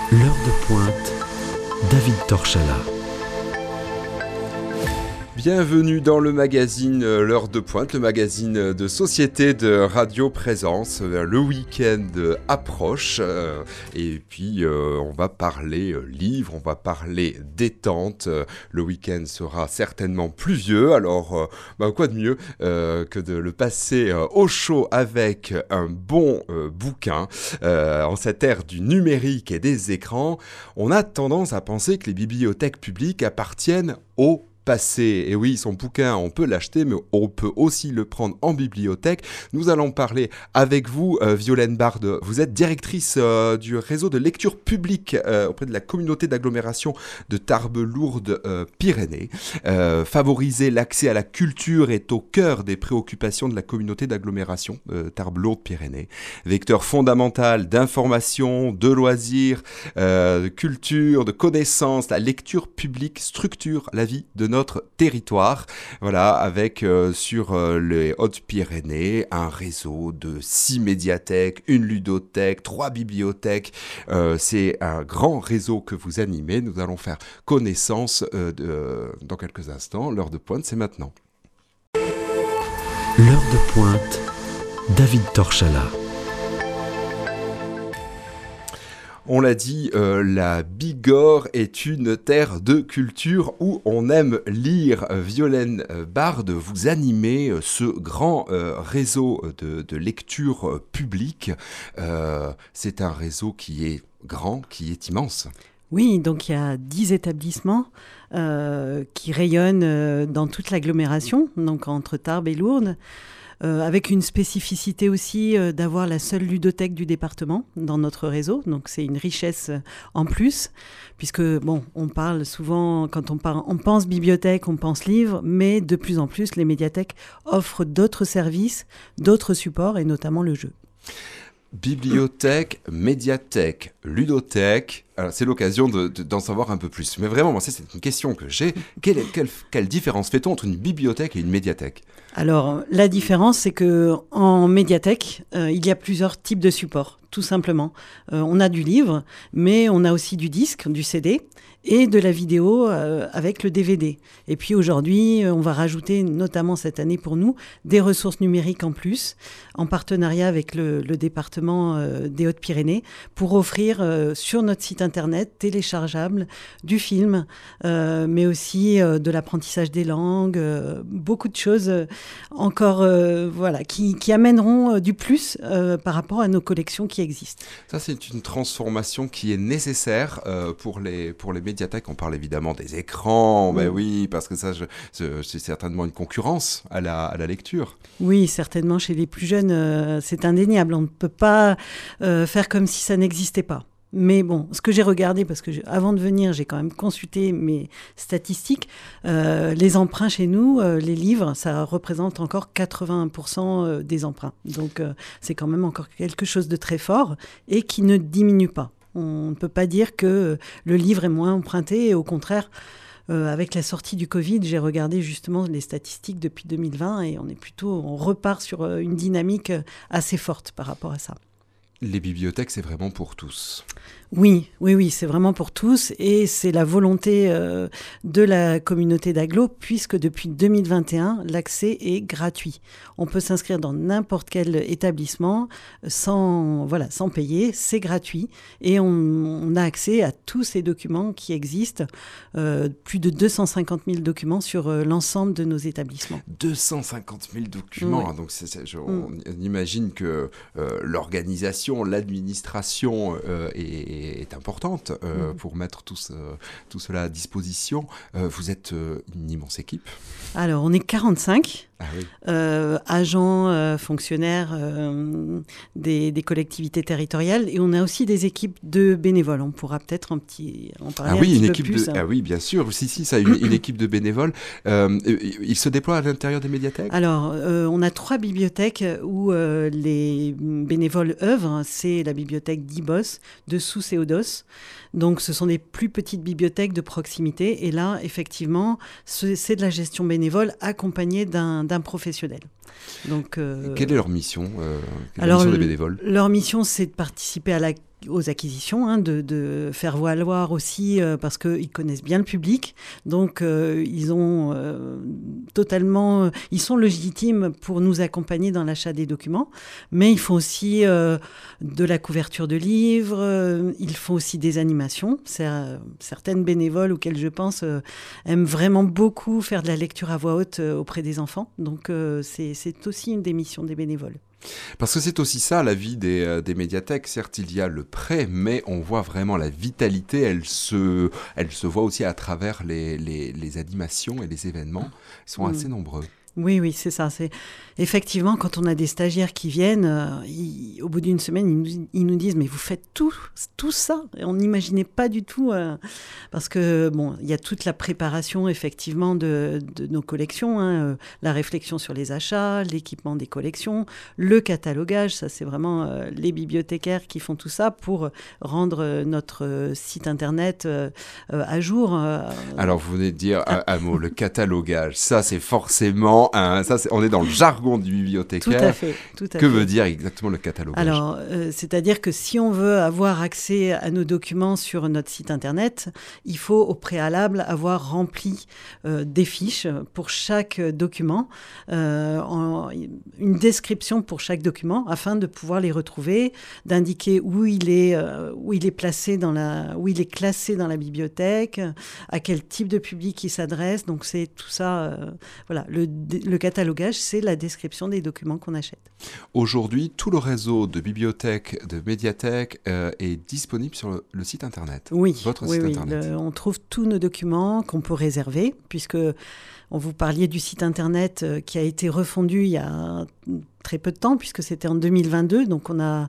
L'heure de pointe, David Torchala. Bienvenue dans le magazine L'heure de pointe, le magazine de société de Radio Présence. Le week-end approche et puis on va parler livres, on va parler détente. Le week-end sera certainement pluvieux, alors quoi de mieux que de le passer au chaud avec un bon bouquin. En cette ère du numérique et des écrans, on a tendance à penser que les bibliothèques publiques appartiennent au passé. Et oui, son bouquin, on peut l'acheter, mais on peut aussi le prendre en bibliothèque. Nous allons parler avec vous, Violaine Barde. Vous êtes directrice du réseau de lecture publique auprès de la communauté d'agglomération de Tarbes-Lourdes-Pyrénées. Favoriser l'accès à la culture est au cœur des préoccupations de la communauté d'agglomération Tarbes-Lourdes-Pyrénées. Vecteur fondamental d'information, de loisirs, de culture, de connaissances, la lecture publique structure la vie de notre territoire, voilà, avec sur les Hautes-Pyrénées un réseau de 6 médiathèques, une ludothèque, 3 bibliothèques. C'est un grand réseau que vous animez. Nous allons faire connaissance dans quelques instants. L'heure de pointe, c'est maintenant. L'heure de pointe, David Torchala. On l'a dit, la Bigorre est une terre de culture où on aime lire. Violaine Barde, vous animez ce grand réseau de lecture publique. C'est un réseau qui est grand, qui est immense. Oui, donc il y a 10 établissements qui rayonnent dans toute l'agglomération, donc entre Tarbes et Lourdes. Avec une spécificité aussi d'avoir la seule ludothèque du département dans notre réseau. Donc c'est une richesse en plus, puisque on parle souvent, quand on pense bibliothèque, on pense livre, mais de plus en plus les médiathèques offrent d'autres services, d'autres supports et notamment le jeu. Bibliothèque, médiathèque, ludothèque, alors c'est l'occasion d'en savoir un peu plus. Mais vraiment, moi, c'est une question que j'ai. Quelle différence fait-on entre une bibliothèque et une médiathèque ? Alors, la différence, c'est qu'en médiathèque, il y a plusieurs types de supports, tout simplement. On a du livre, mais on a aussi du disque, du CD, et de la vidéo avec le DVD. Et puis aujourd'hui, on va rajouter, notamment cette année pour nous, des ressources numériques en plus, en partenariat avec le département des Hautes-Pyrénées, pour offrir sur notre site internet téléchargeable du film, mais aussi de l'apprentissage des langues, beaucoup de choses encore qui amèneront du plus par rapport à nos collections qui existent. Ça, c'est une transformation qui est nécessaire pour les médiathèques. On parle évidemment des écrans, ben oui, parce que ça, c'est certainement une concurrence à la lecture. Oui, certainement, chez les plus jeunes, c'est indéniable. On ne peut pas faire comme si ça n'existait pas. Mais bon, ce que j'ai regardé, parce que avant de venir, j'ai quand même consulté mes statistiques, les emprunts chez nous, les livres, ça représente encore 81% des emprunts. Donc c'est quand même encore quelque chose de très fort et qui ne diminue pas. On ne peut pas dire que le livre est moins emprunté, et au contraire, avec la sortie du Covid, j'ai regardé justement les statistiques depuis 2020 et on repart sur une dynamique assez forte par rapport à ça. Les bibliothèques, c'est vraiment pour tous. Oui, c'est vraiment pour tous et c'est la volonté de la communauté d'agglo puisque depuis 2021, l'accès est gratuit. On peut s'inscrire dans n'importe quel établissement sans payer, c'est gratuit et on a accès à tous ces documents qui existent, plus de 250 000 documents sur l'ensemble de nos établissements. 250 000 documents, oui. Donc on imagine que l'organisation, l'administration est importante pour mettre tout cela à disposition. Vous êtes une immense équipe. Alors, on est 45 Ah oui. Agents, fonctionnaires des collectivités territoriales et on a aussi des équipes de bénévoles. On pourra peut-être en parler un petit peu plus. Ah oui, bien sûr. Ça, une équipe de bénévoles. Ils se déploient à l'intérieur des médiathèques ? Alors, on a 3 bibliothèques où les bénévoles œuvrent. C'est la bibliothèque d'Ibos, de Sousse-et-Odos. Donc, ce sont des plus petites bibliothèques de proximité. Et là, effectivement, c'est de la gestion bénévole accompagnée d'un professionnel. Donc, quelle est leur mission, alors, mission des bénévoles ? Leur mission, c'est de participer à aux acquisitions, hein, de faire valoir aussi, parce qu'ils connaissent bien le public. Donc, ils sont légitimes pour nous accompagner dans l'achat des documents. Mais ils font aussi de la couverture de livres, ils font aussi des animations. Certaines bénévoles auxquelles je pense aiment vraiment beaucoup faire de la lecture à voix haute auprès des enfants. Donc, c'est aussi une des missions des bénévoles. Parce que c'est aussi ça la vie des médiathèques. Certes, il y a le prêt, mais on voit vraiment la vitalité. Elle se voit aussi à travers les animations et les événements. Ils sont assez nombreux. Oui, c'est ça. Effectivement, quand on a des stagiaires qui viennent, au bout d'une semaine, ils nous disent « Mais vous faites tout ça ?» Et on n'imaginait pas du tout, parce que, il y a toute la préparation, effectivement, de nos collections, hein, la réflexion sur les achats, l'équipement des collections, le catalogage. Ça, c'est vraiment les bibliothécaires qui font tout ça pour rendre notre site Internet à jour. Alors, vous venez de dire un mot, le catalogage. Ça, c'est forcément... on est dans le jargon du bibliothécaire. Tout à fait. Que veut dire exactement le catalogage ? Alors, c'est-à-dire que si on veut avoir accès à nos documents sur notre site Internet, il faut au préalable avoir rempli des fiches pour chaque document, une description pour chaque document, afin de pouvoir les retrouver, d'indiquer où il est classé dans la bibliothèque, à quel type de public il s'adresse. Donc, c'est tout ça. Voilà, le catalogage, c'est la description des documents qu'on achète. Aujourd'hui, tout le réseau de bibliothèques, de médiathèques est disponible sur le site Internet. Oui, votre site Internet. On trouve tous nos documents qu'on peut réserver, puisque on vous parliez du site Internet qui a été refondu il y a très peu de temps, puisque c'était en 2022. Donc, on a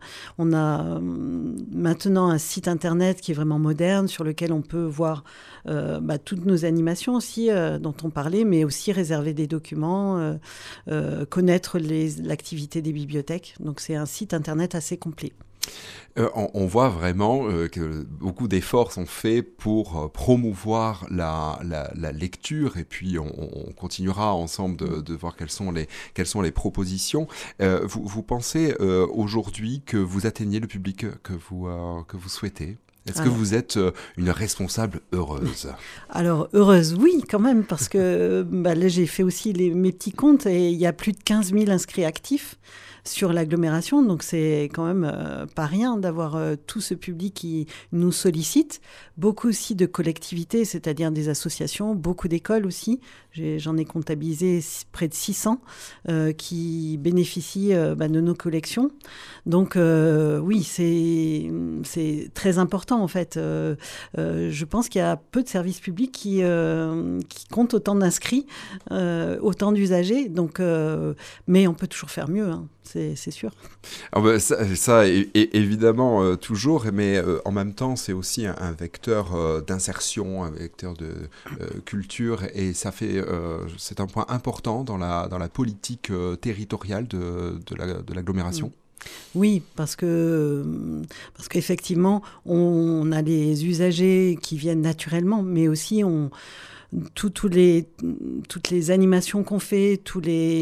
maintenant un site Internet qui est vraiment moderne, sur lequel on peut voir toutes nos animations aussi, dont on parlait, mais aussi réserver des documents, connaître l'activité des bibliothèques. Donc, c'est un site Internet assez complet. On voit vraiment que beaucoup d'efforts sont faits pour promouvoir la lecture, et puis on continuera ensemble de voir quelles sont les propositions. Vous pensez aujourd'hui que vous atteignez le public que vous souhaitez ? Est-ce que vous êtes une responsable heureuse ? Alors, heureuse, oui, quand même, parce que là, j'ai fait aussi mes petits comptes, et il y a plus de 15 000 inscrits actifs sur l'agglomération. Donc, c'est quand même pas rien d'avoir tout ce public qui nous sollicite. Beaucoup aussi de collectivités, c'est-à-dire des associations, beaucoup d'écoles aussi. J'en ai comptabilisé près de 600 qui bénéficient de nos collections. Donc, oui, c'est très important, en fait. Je pense qu'il y a peu de services publics qui comptent autant d'inscrits, autant d'usagers. Donc, mais on peut toujours faire mieux, hein. C'est sûr. Alors ça évidemment, toujours, mais en même temps, c'est aussi un vecteur d'insertion, un vecteur de culture, et ça fait, c'est un point important dans la politique territoriale de l'agglomération. Oui, parce qu'effectivement, on a les usagers qui viennent naturellement, mais aussi toutes les animations qu'on fait, tous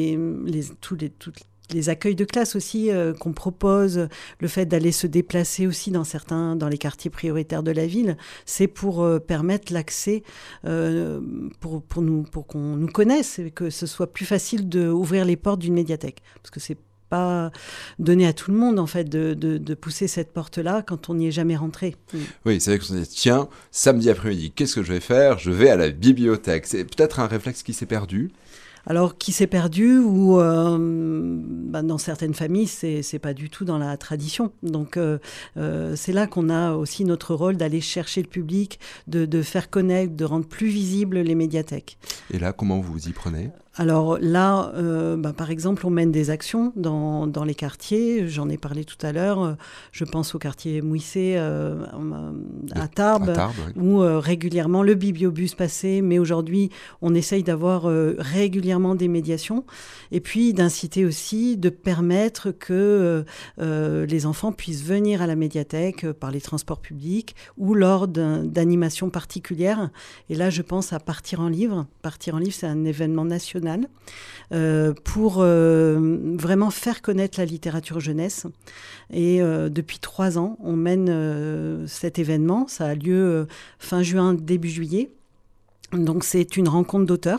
les accueils de classe aussi qu'on propose, le fait d'aller se déplacer aussi dans les quartiers prioritaires de la ville, c'est pour permettre l'accès, pour qu'on nous connaisse, et que ce soit plus facile d'ouvrir les portes d'une médiathèque. Parce que c'est pas donné à tout le monde, en fait, de pousser cette porte-là quand on n'y est jamais rentré. Oui, c'est vrai qu'on se dit, tiens, samedi après-midi, qu'est-ce que je vais faire ? Je vais à la bibliothèque. C'est peut-être un réflexe qui s'est perdu. Alors, qui s'est perdu, ou dans certaines familles, c'est pas du tout dans la tradition. Donc, c'est là qu'on a aussi notre rôle d'aller chercher le public, de faire connaître, de rendre plus visibles les médiathèques. Et là, comment vous y prenez ? Alors là, par exemple, on mène des actions dans les quartiers. J'en ai parlé tout à l'heure. Je pense au quartier Mouissé à Tarbes, oui, où régulièrement le bibliobus passait. Mais aujourd'hui, on essaye d'avoir régulièrement des médiations. Et puis d'inciter aussi, de permettre que les enfants puissent venir à la médiathèque par les transports publics ou lors d'animations particulières. Et là, je pense à Partir en livre. Partir en livre, c'est un événement national nationale pour vraiment faire connaître la littérature jeunesse. Et depuis 3 ans, on mène cet événement. Ça a lieu fin juin, début juillet. Donc c'est une rencontre d'auteurs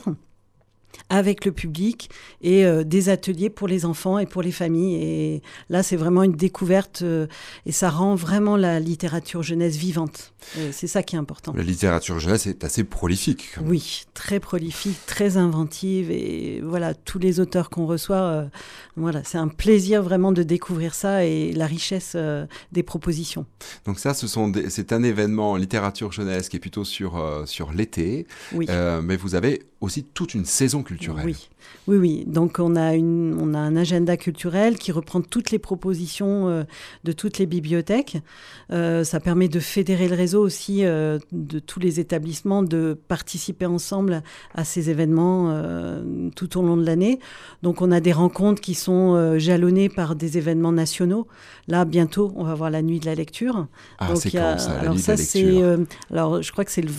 avec le public et des ateliers pour les enfants et pour les familles. Et là, c'est vraiment une découverte et ça rend vraiment la littérature jeunesse vivante. C'est ça qui est important. La littérature jeunesse est assez prolifique. Oui, très prolifique, très inventive. Et voilà, tous les auteurs qu'on reçoit, voilà, c'est un plaisir vraiment de découvrir ça et la richesse des propositions. Donc ça, c'est un événement littérature jeunesse qui est plutôt sur l'été. Oui. Mais vous avez aussi toute une saison culturelle. Oui. Donc on a un agenda culturel qui reprend toutes les propositions de toutes les bibliothèques. Ça permet de fédérer le réseau aussi de tous les établissements, de participer ensemble à ces événements tout au long de l'année. Donc on a des rencontres qui sont jalonnées par des événements nationaux. Là, bientôt, on va voir la nuit de la lecture. Ah, donc, c'est quand ça, la nuit de la lecture alors, je crois que c'est le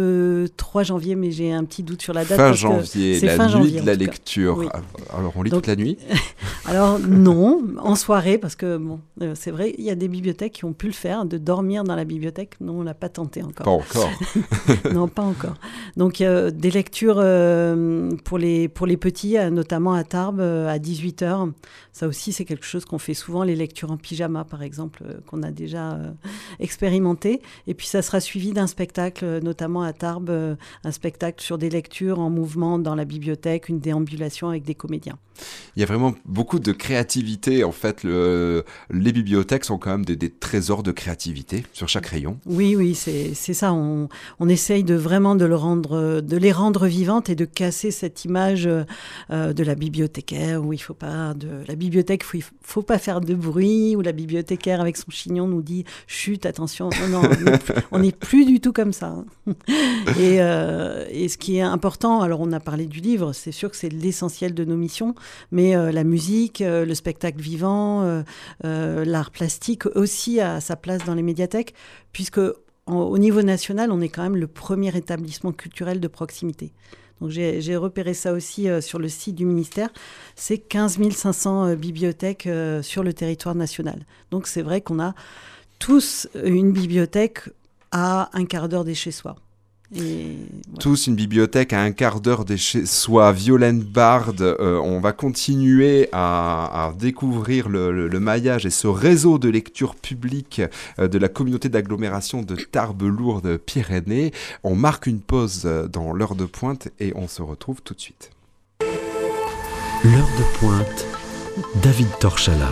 23 janvier, mais j'ai un petit doute sur la date. Fin janvier, la nuit de la lecture. Oui. Alors, on lit toute la nuit ? Alors, non, en soirée, parce que, c'est vrai, il y a des bibliothèques qui ont pu le faire, de dormir dans la bibliothèque. Non, on ne l'a pas tenté encore. Pas encore. Non, pas encore. Donc, des lectures pour les petits, notamment à Tarbes, à 18h. Ça aussi, c'est quelque chose qu'on fait souvent, les lectures en pyjama, par exemple, qu'on a déjà expérimenté. Et puis, ça sera suivi d'un spectacle, notamment à Tarbes, un spectacle sur des lectures en mouvement dans la bibliothèque, une déambulation avec des comédiens. Il y a vraiment beaucoup de créativité. En fait, les bibliothèques sont quand même des trésors de créativité sur chaque rayon. Oui, c'est ça. On essaye vraiment de les rendre vivantes et de casser cette image de la bibliothécaire où il faut pas faut pas faire de bruit, où la bibliothécaire avec son chignon nous dit chut, attention. Non, on n'est plus du tout comme ça. Et ce qui est important, alors on a parlé du livre, c'est sûr que c'est l'essentiel de nos missions. Mais la musique, le spectacle vivant, l'art plastique aussi a sa place dans les médiathèques, puisque au niveau national, on est quand même le premier établissement culturel de proximité. Donc j'ai repéré ça aussi sur le site du ministère. C'est 15 500 bibliothèques sur le territoire national. Donc c'est vrai qu'on a tous une bibliothèque à un quart d'heure de chez soi. Voilà. Tous une bibliothèque à un quart d'heure de chez soi. Violaine Bard, on va continuer à découvrir le maillage et ce réseau de lecture publique de la communauté d'agglomération de Tarbes-Lourdes-Pyrénées. On marque une pause dans l'heure de pointe et on se retrouve tout de suite. L'heure de pointe, David Torchala.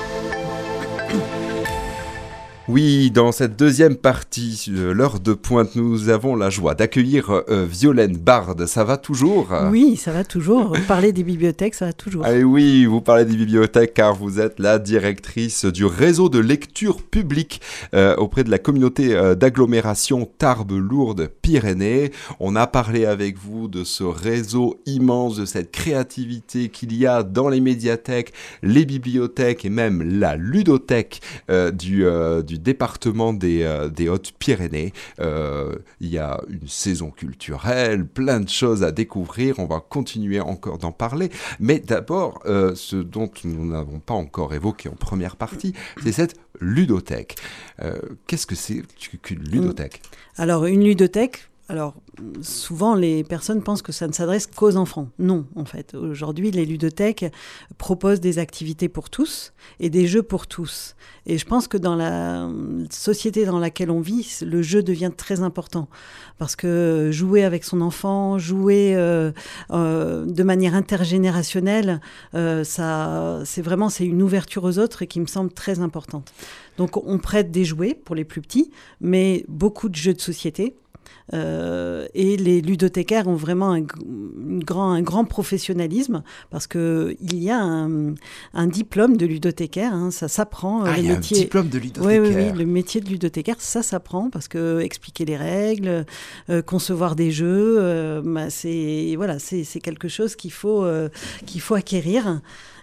Oui, dans cette deuxième partie, l'heure de pointe, nous avons la joie d'accueillir Violaine Bard. Ça va toujours ? Oui, ça va toujours. Parler des bibliothèques, ça va toujours. Ah oui, vous parlez des bibliothèques car vous êtes la directrice du réseau de lecture publique auprès de la communauté d'agglomération Tarbes-Lourdes-Pyrénées. On a parlé avec vous de ce réseau immense, de cette créativité qu'il y a dans les médiathèques, les bibliothèques et même la ludothèque du département des Hautes-Pyrénées. Il y a une saison culturelle, plein de choses à découvrir. On va continuer encore d'en parler. Mais d'abord, ce dont nous n'avons pas encore évoqué en première partie, c'est cette ludothèque. Qu'est-ce que c'est qu'une ludothèque ? Alors, une ludothèque, souvent, les personnes pensent que ça ne s'adresse qu'aux enfants. Non, en fait. Aujourd'hui, les ludothèques proposent des activités pour tous et des jeux pour tous. Et je pense que dans la société dans laquelle on vit, le jeu devient très important. Parce que jouer avec son enfant, jouer de manière intergénérationnelle, c'est une ouverture aux autres et qui me semble très importante. Donc, on prête des jouets pour les plus petits, mais beaucoup de jeux de société. Et les ludothécaires ont vraiment un grand professionnalisme parce qu'il y a un diplôme de ludothécaire, hein, ça s'apprend. Il y a un diplôme de ludothécaire. Oui, le métier de ludothécaire, ça s'apprend parce que expliquer les règles, concevoir des jeux, c'est quelque chose qu'il faut acquérir.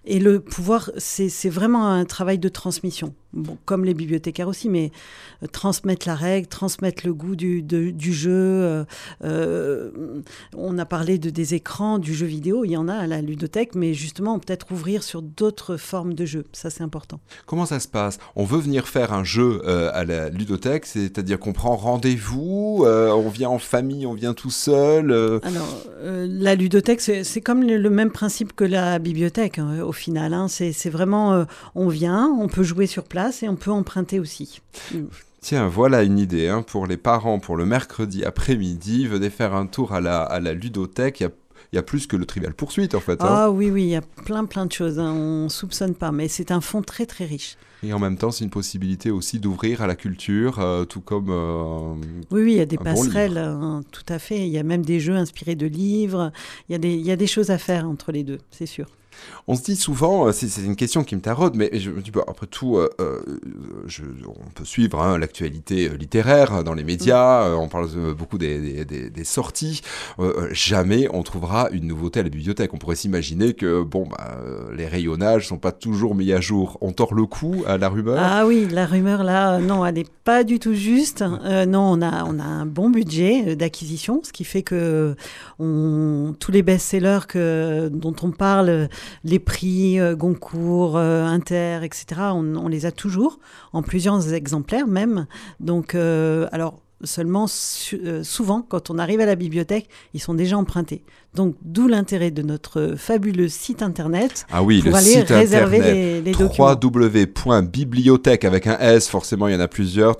Et le pouvoir, c'est vraiment un travail de transmission. Bon, comme les bibliothécaires aussi, mais transmettre la règle, transmettre le goût du jeu. On a parlé des écrans, du jeu vidéo, il y en a à la ludothèque, mais justement, peut-être ouvrir sur d'autres formes de jeux. Ça, c'est important. Comment ça se passe ? On veut venir faire un jeu à la ludothèque, c'est-à-dire qu'on prend rendez-vous, on vient en famille, on vient tout seul Alors, la ludothèque, c'est comme le même principe que la bibliothèque, hein, au final. Hein. C'est vraiment, on vient, on peut jouer sur place et on peut emprunter aussi. Tiens, voilà une idée hein, pour les parents, pour le mercredi après-midi, venez faire un tour à la ludothèque. Il y a plus que le Trivial Poursuite en fait. Hein. Ah oui, il y a plein de choses. Hein. On ne soupçonne pas, mais c'est un fonds très très riche. Et en même temps, c'est une possibilité aussi d'ouvrir à la culture, tout comme oui, il y a des passerelles, hein, tout à fait. Il y a même des jeux inspirés de livres. Il y a des choses à faire entre les deux, c'est sûr. On se dit souvent, c'est une question qui me taraude, mais je me dis, après tout, on peut suivre hein, l'actualité littéraire dans les médias, on parle beaucoup des sorties, jamais on trouvera une nouveauté à la bibliothèque. On pourrait s'imaginer que les rayonnages ne sont pas toujours mis à jour. On tord le coup à la rumeur ? Ah oui, la rumeur là, non, elle n'est pas du tout juste. Non, on a un bon budget d'acquisition, ce qui fait que tous les best-sellers dont on parle, les prix Goncourt, Inter, etc., on les a toujours, en plusieurs exemplaires même. Donc, alors, seulement, souvent, quand on arrive à la bibliothèque, ils sont déjà empruntés. Donc, d'où l'intérêt de notre fabuleux site internet pour aller réserver les documents. www.bibliothèque avec un S, forcément il y en a plusieurs,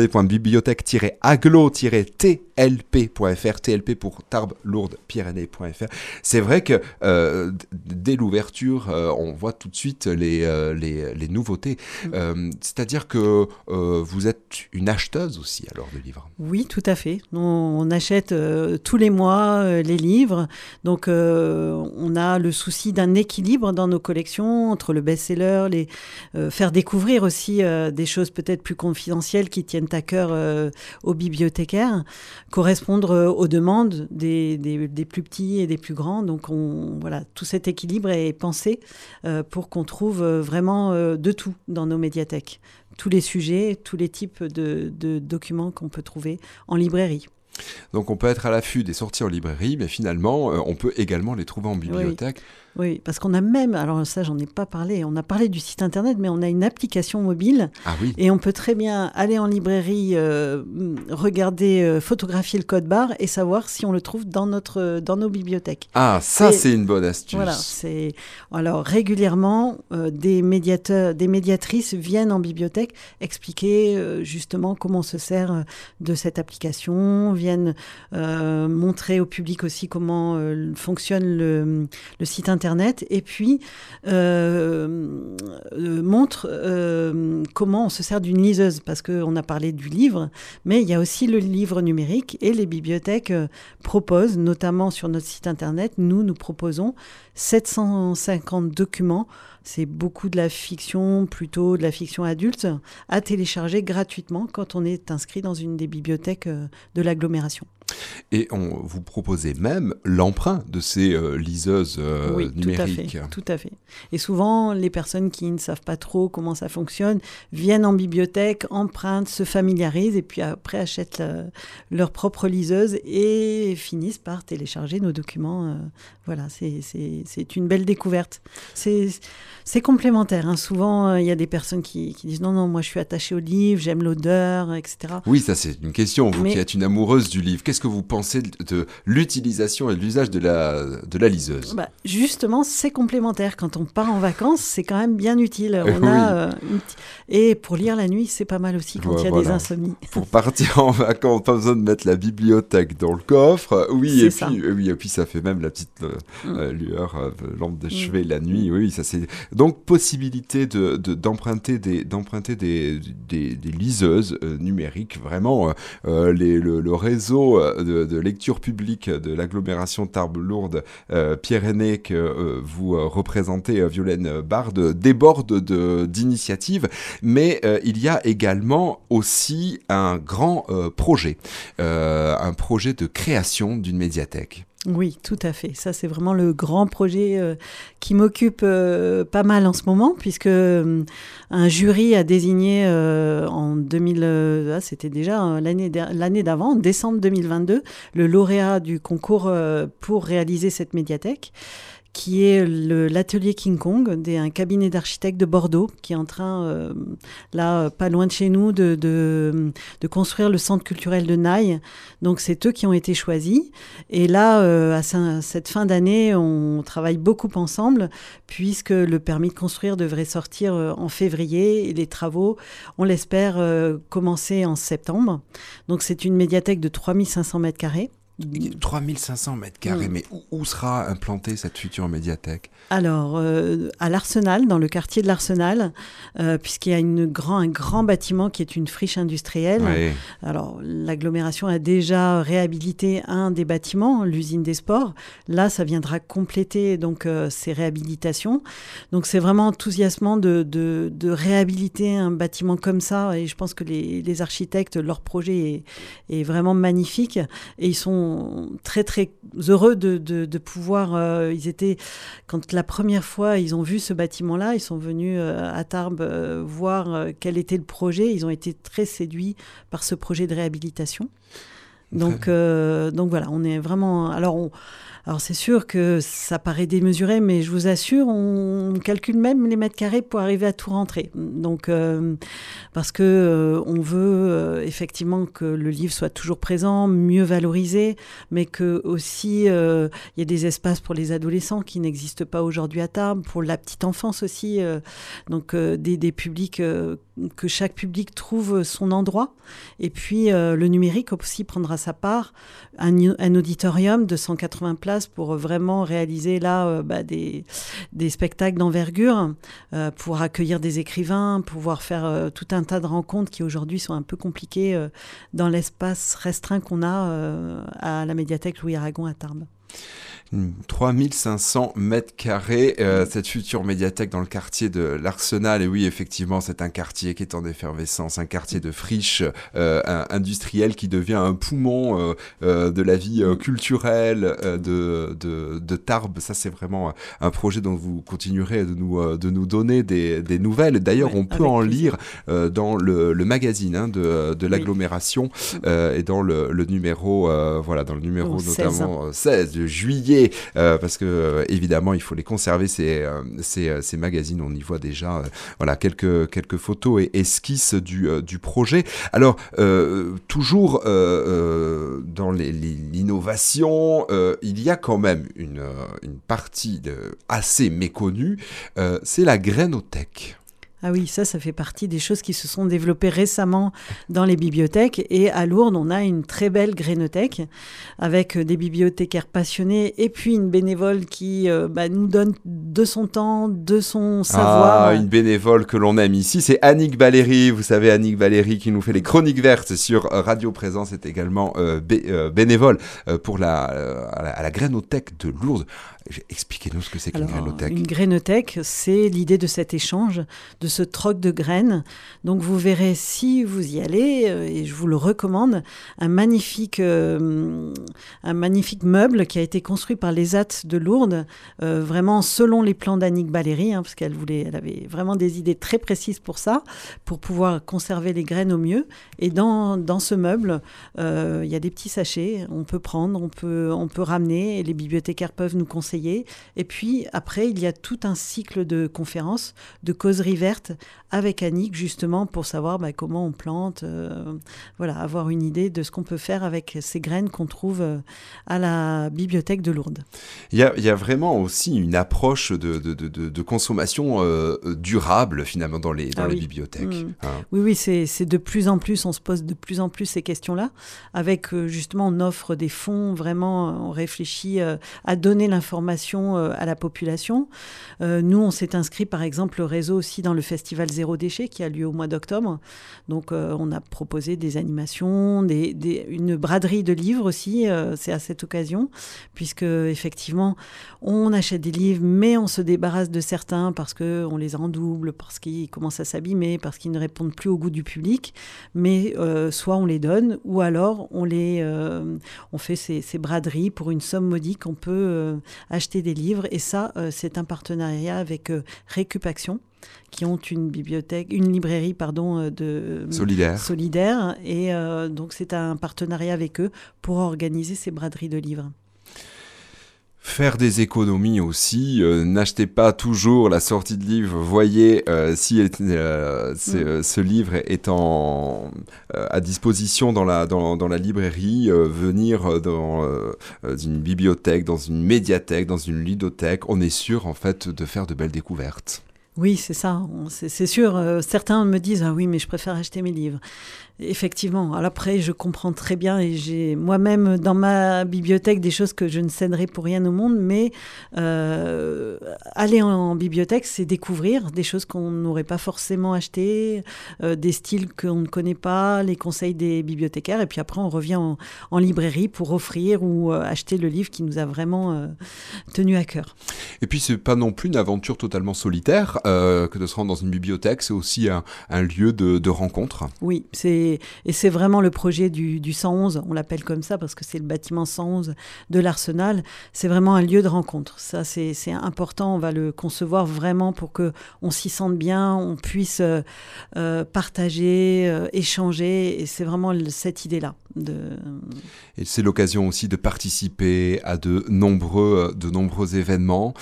www.bibliothèque-aglo-tlp.fr, TLP pour Tarbes, Lourdes, Pyrénées.fr. C'est vrai que dès l'ouverture, on voit tout de suite les nouveautés. C'est-à-dire que vous êtes une acheteuse aussi alors de livres. Oui, tout à fait. On achète tous les mois les livres. Donc, on a le souci d'un équilibre dans nos collections entre le best-seller, faire découvrir aussi des choses peut-être plus confidentielles qui tiennent à cœur aux bibliothécaires, correspondre aux demandes des plus petits et des plus grands. Donc, voilà, tout cet équilibre est pensé pour qu'on trouve vraiment de tout dans nos médiathèques. Tous les sujets, tous les types de documents qu'on peut trouver en librairie. Donc on peut être à l'affût des sorties en librairie, mais finalement on peut également les trouver en bibliothèque. Oui, parce qu'on a même, alors ça j'en ai pas parlé, on a parlé du site internet, mais on a une application mobile et on peut très bien aller en librairie, regarder, photographier le code barre et savoir si on le trouve dans nos bibliothèques. Ah, ça c'est une bonne astuce. Voilà, alors régulièrement des médiatrices viennent en bibliothèque expliquer justement comment on se sert de cette application, viennent montrer au public aussi comment fonctionne le site internet et puis montre comment on se sert d'une liseuse parce qu'on a parlé du livre, mais il y a aussi le livre numérique et les bibliothèques proposent, notamment sur notre site internet, nous proposons 750 documents. C'est beaucoup de la fiction, plutôt de la fiction adulte, à télécharger gratuitement quand on est inscrit dans une des bibliothèques de l'agglomération. Et vous proposez même l'emprunt de ces liseuses numériques. Tout à fait. Et souvent, les personnes qui ne savent pas trop comment ça fonctionne viennent en bibliothèque, empruntent, se familiarisent et puis après achètent leur propre liseuse et finissent par télécharger nos documents. Voilà, c'est une belle découverte. C'est complémentaire. Hein. Souvent, il y a des personnes qui disent non, moi je suis attachée au livre, j'aime l'odeur, etc. Oui, ça c'est une question. Vous qui êtes une amoureuse du livre, qu'est-ce que vous pensez de l'utilisation et de l'usage de la liseuse ? Justement, c'est complémentaire. Quand on part en vacances, c'est quand même bien utile. Et pour lire la nuit, c'est pas mal aussi quand il y a des insomnies. Pour partir en vacances, pas besoin de mettre la bibliothèque dans le coffre. Oui, et puis ça fait même la petite lueur, lampe de chevet la nuit. Oui, ça c'est donc possibilité d'emprunter des liseuses numériques. Vraiment, le réseau de lecture publique de l'agglomération Tarbes-Lourdes Pyrénées que vous représentez, Violaine Bard, déborde d'initiatives, mais il y a également aussi un grand projet de création d'une médiathèque. Oui, tout à fait. Ça, c'est vraiment le grand projet qui m'occupe pas mal en ce moment, puisque un jury a désigné en 2000, c'était déjà l'année d'avant, en décembre 2022, le lauréat du concours pour réaliser cette médiathèque, qui est l'atelier King Kong, un cabinet d'architectes de Bordeaux, qui est en train, là, pas loin de chez nous, de construire le centre culturel de Naï. Donc, c'est eux qui ont été choisis. Et là, à cette fin d'année, on travaille beaucoup ensemble, puisque le permis de construire devrait sortir en février, et les travaux, on l'espère, commencer en septembre. Donc, c'est une médiathèque de 3500 mètres carrés. 3500 mètres carrés, mais où sera implantée cette future médiathèque ? Alors, à l'Arsenal, dans le quartier de l'Arsenal, puisqu'il y a un grand bâtiment qui est une friche industrielle. Oui. Alors, l'agglomération a déjà réhabilité un des bâtiments, l'usine des sports. Là, ça viendra compléter donc ces réhabilitations. Donc, c'est vraiment enthousiasmant de réhabiliter un bâtiment comme ça. Et je pense que les architectes, leur projet est vraiment magnifique. Et ils sont très, très heureux de pouvoir... ils étaient... Quand la première fois, ils ont vu ce bâtiment-là, ils sont venus à Tarbes voir quel était le projet. Ils ont été très séduits par ce projet de réhabilitation. Donc voilà, on est vraiment... Alors c'est sûr que ça paraît démesuré, mais je vous assure, on calcule même les mètres carrés pour arriver à tout rentrer. Donc parce que on veut effectivement que le livre soit toujours présent, mieux valorisé, mais que aussi il y ait des espaces pour les adolescents qui n'existent pas aujourd'hui à Tarbes, pour la petite enfance aussi, donc des publics que chaque public trouve son endroit. Et puis le numérique aussi prendra sa part, un auditorium de 180 places pour vraiment réaliser là des spectacles d'envergure, pour accueillir des écrivains, pouvoir faire tout un tas de rencontres qui aujourd'hui sont un peu compliquées dans l'espace restreint qu'on a à la médiathèque Louis Aragon à Tarbes. 3500 mètres carrés, cette future médiathèque dans le quartier de l'Arsenal. Et oui, effectivement, c'est un quartier qui est en effervescence, un quartier de friche industrielle qui devient un poumon de la vie culturelle de Tarbes. Ça, c'est vraiment un projet dont vous continuerez de nous donner des nouvelles. D'ailleurs, on peut en lire dans le magazine de l'agglomération et dans le numéro, dans le numéro notamment 16 de juillet. Parce que évidemment il faut les conserver ces magazines. On y voit déjà quelques photos et esquisses du projet. Alors toujours dans l'innovation, il y a quand même une partie assez méconnue, c'est la grainothèque. Ah oui, ça fait partie des choses qui se sont développées récemment dans les bibliothèques. Et à Lourdes, on a une très belle grainothèque avec des bibliothécaires passionnés et puis une bénévole qui nous donne de son temps, de son savoir. Ah, une bénévole que l'on aime ici, c'est Annick Valéry. Vous savez, Annick Valéry qui nous fait les chroniques vertes sur Radio Présence est également bénévole pour à la grainothèque de Lourdes. Expliquez-nous ce que c'est qu'une grainothèque. Une grainothèque, c'est l'idée de cet échange, de ce troc de graines. Donc vous verrez, si vous y allez, et je vous le recommande, un magnifique meuble qui a été construit par les AT de Lourdes, vraiment selon les plans d'Annick Valéry, parce elle avait vraiment des idées très précises pour ça, pour pouvoir conserver les graines au mieux. Et dans ce meuble, il y a des petits sachets, on peut prendre, on peut ramener, et les bibliothécaires peuvent nous conseiller. Et puis après, il y a tout un cycle de conférences, de causeries vertes avec Annick, justement pour savoir comment on plante, avoir une idée de ce qu'on peut faire avec ces graines qu'on trouve à la bibliothèque de Lourdes. Il y a vraiment aussi une approche de consommation durable finalement dans les bibliothèques. Oui, c'est de plus en plus, on se pose de plus en plus ces questions-là, avec justement on offre des fonds, vraiment on réfléchit à donner l'information à la population. Nous, on s'est inscrit par exemple au réseau aussi dans le festival Zéro Déchet qui a lieu au mois d'octobre. Donc, on a proposé des animations, une braderie de livres aussi. C'est à cette occasion, puisque effectivement, on achète des livres, mais on se débarrasse de certains parce qu'on les en double, parce qu'ils commencent à s'abîmer, parce qu'ils ne répondent plus au goût du public. Mais soit on les donne, ou alors on fait ces braderies pour une somme modique. On peut acheter des livres, et ça, c'est un partenariat avec Récup Action, qui ont une librairie solidaire. Et donc, c'est un partenariat avec eux pour organiser ces braderies de livres. Faire des économies aussi, n'achetez pas toujours la sortie de livre, voyez si ce livre est à disposition dans la librairie, venir dans une bibliothèque, dans une médiathèque, dans une ludothèque, on est sûr en fait de faire de belles découvertes. Oui, c'est ça, c'est sûr. Certains me disent « Ah oui, mais je préfère acheter mes livres ». Effectivement. Alors après, je comprends très bien, et j'ai moi-même dans ma bibliothèque des choses que je ne céderai pour rien au monde, mais aller en bibliothèque, c'est découvrir des choses qu'on n'aurait pas forcément achetées, des styles qu'on ne connaît pas, les conseils des bibliothécaires, et puis après on revient en librairie pour offrir ou acheter le livre qui nous a vraiment tenu à cœur. Et puis c'est pas non plus une aventure totalement solitaire que de se rendre dans une bibliothèque, c'est aussi un lieu de rencontre. Oui, c'est vraiment le projet du 111, on l'appelle comme ça parce que c'est le bâtiment 111 de l'Arsenal. C'est vraiment un lieu de rencontre. Ça, c'est important. On va le concevoir vraiment pour qu'on s'y sente bien, on puisse partager, échanger. Et c'est vraiment cette idée-là. Et c'est l'occasion aussi de participer à de nombreux événements.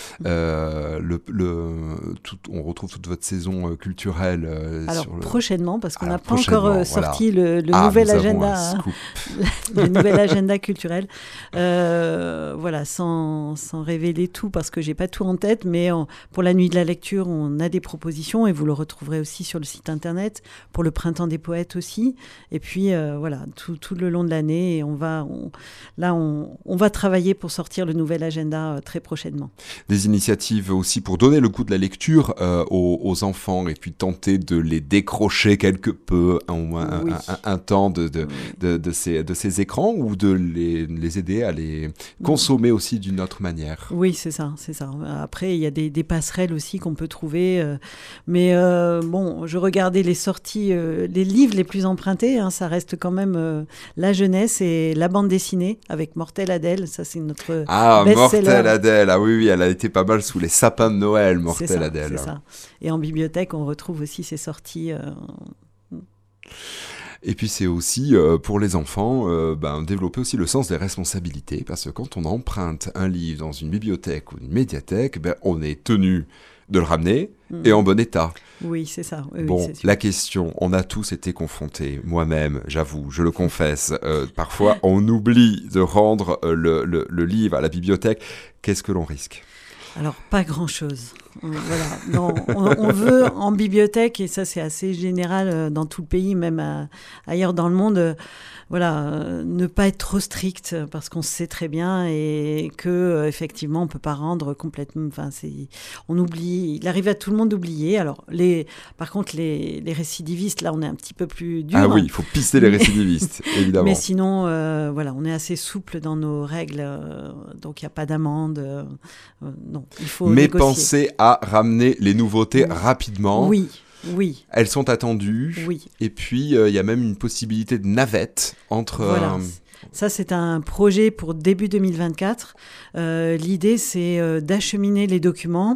On retrouve toute votre saison culturelle. Alors prochainement, parce qu'on n'a pas encore sorti le nouvel agenda, le nouvel agenda culturel. Voilà, sans révéler tout, parce que j'ai pas tout en tête, mais pour la nuit de la lecture, on a des propositions, et vous le retrouverez aussi sur le site internet. Pour le printemps des poètes aussi. Et puis voilà, tout le long de l'année, et on va travailler pour sortir le nouvel agenda très prochainement. Des initiatives aussi pour donner le goût de la lecture aux enfants, et puis tenter de les décrocher quelque peu un temps de ces écrans, ou de les aider à les consommer aussi d'une autre manière. Oui, c'est ça. Après, il y a des passerelles aussi qu'on peut trouver, mais bon, je regardais les sorties, les livres les plus empruntés, ça reste quand même la jeunesse et la bande dessinée avec Mortelle Adèle. Ça, c'est notre best-seller. Mortelle Adèle, oui, elle a été pas mal sous les sapins de Noël, Mortelle Adèle. C'est ça. Et en bibliothèque, on retrouve aussi ces sorties. Et puis c'est aussi pour les enfants développer aussi le sens des responsabilités, parce que quand on emprunte un livre dans une bibliothèque ou une médiathèque, on est tenu de le ramener et en bon état. Oui, c'est ça. Oui, bon, c'est sûr. La question, on a tous été confrontés, moi-même, j'avoue, je le confesse, parfois on oublie de rendre le livre à la bibliothèque. Qu'est-ce que l'on risque ? Alors, pas grand-chose. Voilà. Non, on veut en bibliothèque, et ça c'est assez général dans tout le pays, même ailleurs dans le monde, ne pas être trop strict, parce qu'on sait très bien, et que effectivement on peut pas rendre complètement. On oublie. Il arrive à tout le monde d'oublier. Alors par contre les récidivistes, là on est un petit peu plus dur. Ah oui, il faut pister les récidivistes, évidemment. Mais sinon, on est assez souple dans nos règles, donc il y a pas d'amende. Non, il faut Mais négocier. Pensez à ramener les nouveautés rapidement. Oui. Elles sont attendues. Oui. Et puis, il y a même une possibilité de navette entre... Voilà. Ça, c'est un projet pour début 2024. L'idée, c'est d'acheminer les documents,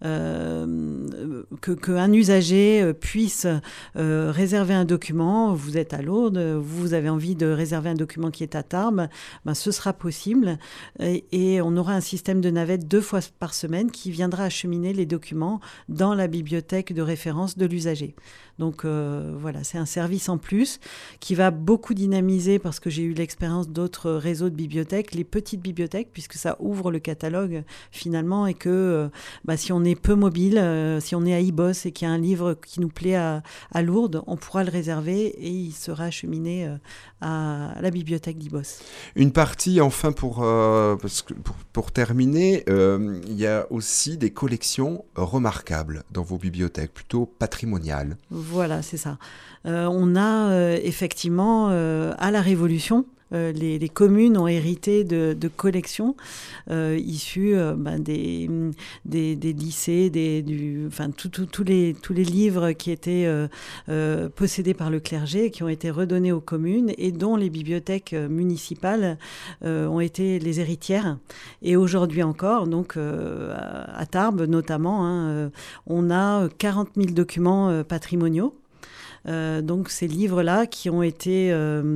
qu'un usager puisse réserver un document. Vous êtes à Lourdes, vous avez envie de réserver un document qui est à Tarbes, ce sera possible. Et on aura un système de navette 2 fois par semaine qui viendra acheminer les documents dans la bibliothèque de référence de l'usager. Donc c'est un service en plus qui va beaucoup dynamiser, parce que j'ai eu l'expérience l'expérience d'autres réseaux de bibliothèques, les petites bibliothèques, puisque ça ouvre le catalogue finalement, et que si on est peu mobile, si on est à Ibos et qu'il y a un livre qui nous plaît à Lourdes, on pourra le réserver et il sera acheminé à la bibliothèque d'Ibos. Une partie, enfin, pour terminer, il y a aussi des collections remarquables dans vos bibliothèques, plutôt patrimoniales. Voilà, c'est ça. On a effectivement, à la Révolution, les communes ont hérité de collections issues des lycées, tous les livres qui étaient possédés par le clergé, qui ont été redonnés aux communes et dont les bibliothèques municipales ont été les héritières. Et aujourd'hui encore, donc à Tarbes notamment, on a 40 000 documents patrimoniaux. Donc ces livres-là qui nous ont été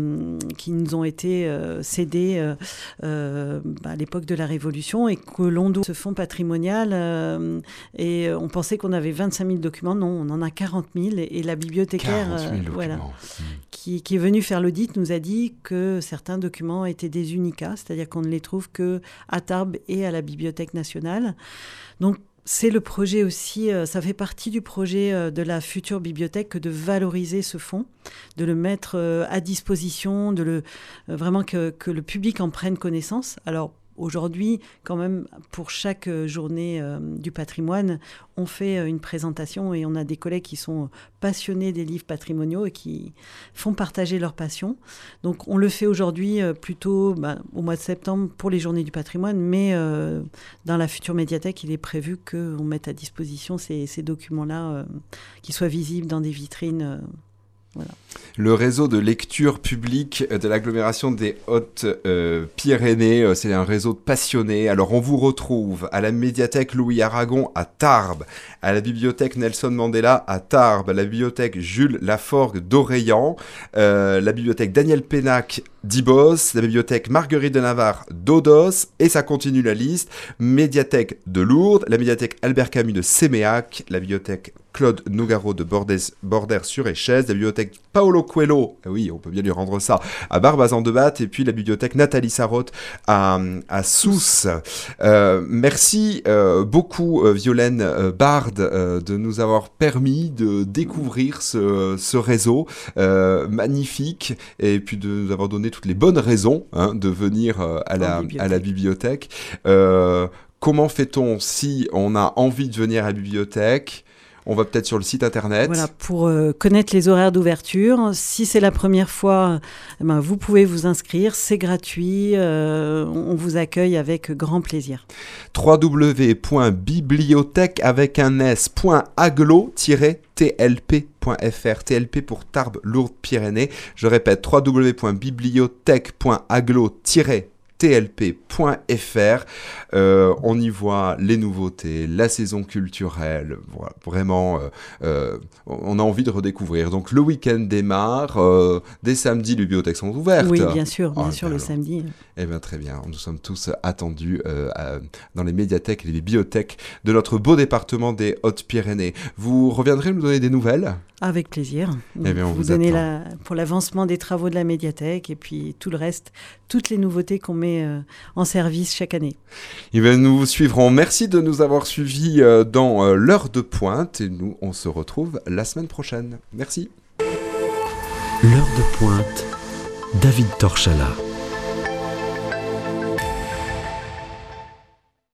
cédés à l'époque de la Révolution et que l'on doit ce fonds patrimonial, et on pensait qu'on avait 25 000 documents, non, on en a 40 000 et la bibliothécaire qui est venue faire l'audit nous a dit que certains documents étaient des unicats, c'est-à-dire qu'on ne les trouve que à Tarbes et à la Bibliothèque nationale. Donc c'est le projet aussi, ça fait partie du projet de la future bibliothèque que de valoriser ce fonds, de le mettre à disposition, vraiment que le public en prenne connaissance. Alors aujourd'hui, quand même, pour chaque journée du patrimoine, on fait une présentation et on a des collègues qui sont passionnés des livres patrimoniaux et qui font partager leur passion. Donc on le fait aujourd'hui plutôt au mois de septembre pour les journées du patrimoine, mais dans la future médiathèque, il est prévu qu'on mette à disposition ces documents-là, qui soient visibles dans des vitrines. Voilà. Le réseau de lecture publique de l'agglomération des Hautes-Pyrénées, c'est un réseau de passionnés. Alors on vous retrouve à la médiathèque Louis Aragon à Tarbes, à la bibliothèque Nelson Mandela à Tarbes, à la bibliothèque Jules Laforgue d'Orléans, la bibliothèque Daniel Pénac d'Ibos, la bibliothèque Marguerite de Navarre d'Odos, et ça continue la liste, médiathèque de Lourdes, la médiathèque Albert Camus de Séméac, la bibliothèque Claude Nougaro de Bordères-sur-Échez, la bibliothèque Paolo Coelho, oui, on peut bien lui rendre ça, à Barbazan-de-Batte, et puis la bibliothèque Nathalie Sarraute à Sousse. Merci beaucoup, Violaine Bard, de nous avoir permis de découvrir ce réseau magnifique, et puis de nous avoir donné toutes les bonnes raisons de venir à la bibliothèque. Comment fait-on si on a envie de venir à la bibliothèque ? On va peut-être sur le site internet. Voilà, pour connaître les horaires d'ouverture. Si c'est la première fois, vous pouvez vous inscrire, c'est gratuit, on vous accueille avec grand plaisir. www.bibliothèque.aglo-tlp.fr, TLP pour Tarbes, Lourdes, Pyrénées. Je répète, www.bibliothèque.aglo-tlp.fr. On y voit les nouveautés, la saison culturelle, voilà, vraiment, on a envie de redécouvrir. Donc le week-end démarre, dès samedi, les bibliothèques sont ouvertes. Oui, bien sûr, le samedi. Eh bien, très bien, nous sommes tous attendus dans les médiathèques et les bibliothèques de notre beau département des Hautes-Pyrénées. Vous reviendrez nous donner des nouvelles ? Avec plaisir. Eh bien, on vous donner pour l'avancement des travaux de la médiathèque et puis tout le reste, toutes les nouveautés qu'on met en service chaque année. Eh bien, nous vous suivrons. Merci de nous avoir suivis dans l'heure de pointe et nous, on se retrouve la semaine prochaine. Merci. L'heure de pointe, David Torchala.